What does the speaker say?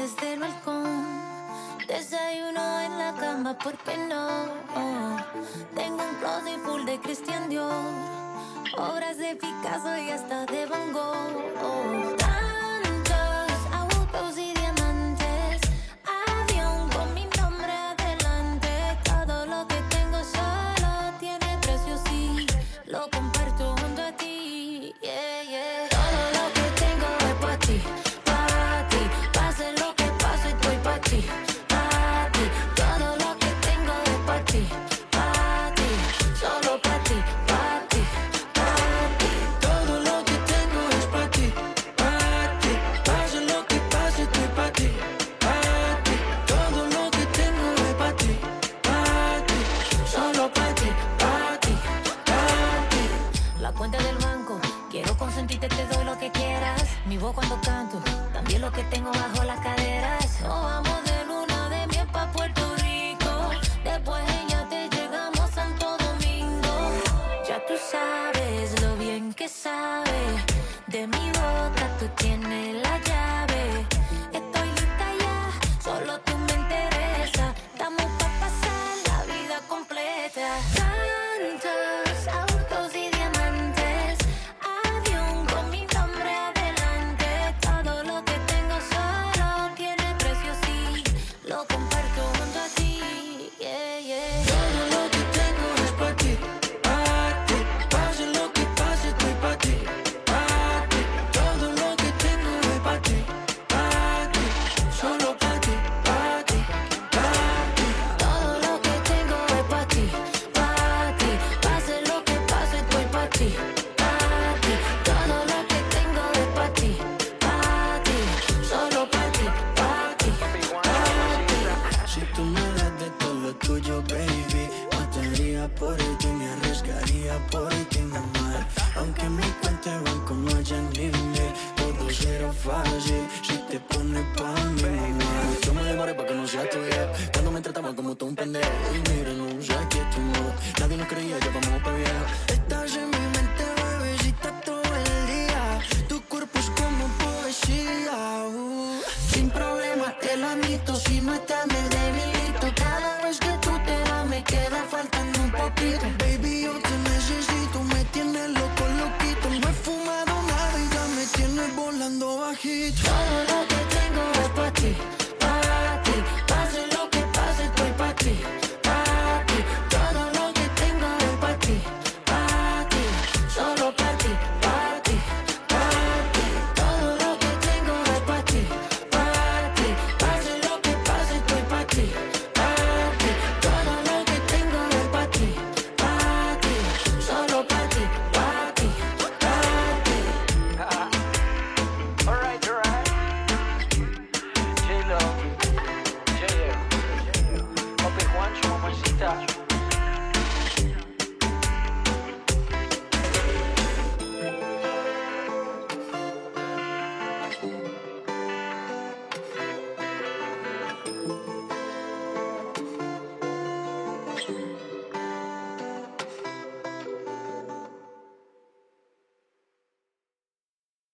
desde el balcón. Desayuno en la cama, ¿por qué no? Tengo un closet full de Christian Dior, obras de Picasso y hasta de Van Gogh. Tantos autos y diamantes, avión con mi nombre adelante. Todo lo que tengo solo tiene precio, sí, lo comparto junto a ti, yeah, yeah. Todo lo que tengo es pa' ti, pa' ti. Pase lo que pase, estoy pa' ti, pa' ti. Todo lo que tengo es pa' ti, pa' ti. Solo pa' ti, pa' ti, pa' ti. Todo lo que tengo es pa' ti, pa' ti. Pase lo que pase, estoy pa' ti, pa' ti. Todo lo que tengo es pa' ti, pa' ti. Solo pa' ti, pa' ti, pa' ti. La cuenta del banco, quiero consentirte, te doy lo que quieras. Mi voz cuando canto, también lo que tengo bajo las caderas. Nos vamos de luna de miel pa' Puerto Rico. Después ella te llegamos a Santo Domingo. Ya tú sabes lo bien que sabe. De mi boca tú tienes la llave. Estoy lista ya, solo tú me interesa. Estamos pa' pasar la vida completa. Tantos autos y diamantes, avión con mi nombre adelante. Todo lo que tengo solo tiene precio, sí, lo comparto junto a ti, yeah, yeah. Todo lo que tengo es pa' ti, pa' ti. Pase lo que pase, estoy pa' ti, pa' ti. Todo lo que tengo es pa' ti, pa' ti. Solo pa' ti, pa' ti, pa' ti. Todo lo que tengo es pa' ti, pa' ti. Pase lo que pase, estoy pa' ti, pa' ti. Todo lo que tengo es pa' ti, pa' ti. Solo pa' ti, pa' ti, pa' ti. Si tú me das de todo lo tuyo, baby, mataría por ti, me arriesgaría por ti, mamá. Aunque mi cuenta de banco no haya ni mil, todo será fácil si te pones pa' mí, mamá. Yo me demoré pa' que no sea tuya, cuando me trataban como tú un pendejo. Y mira, no sé qué tu modo, nadie nos creía, ya vamos pa'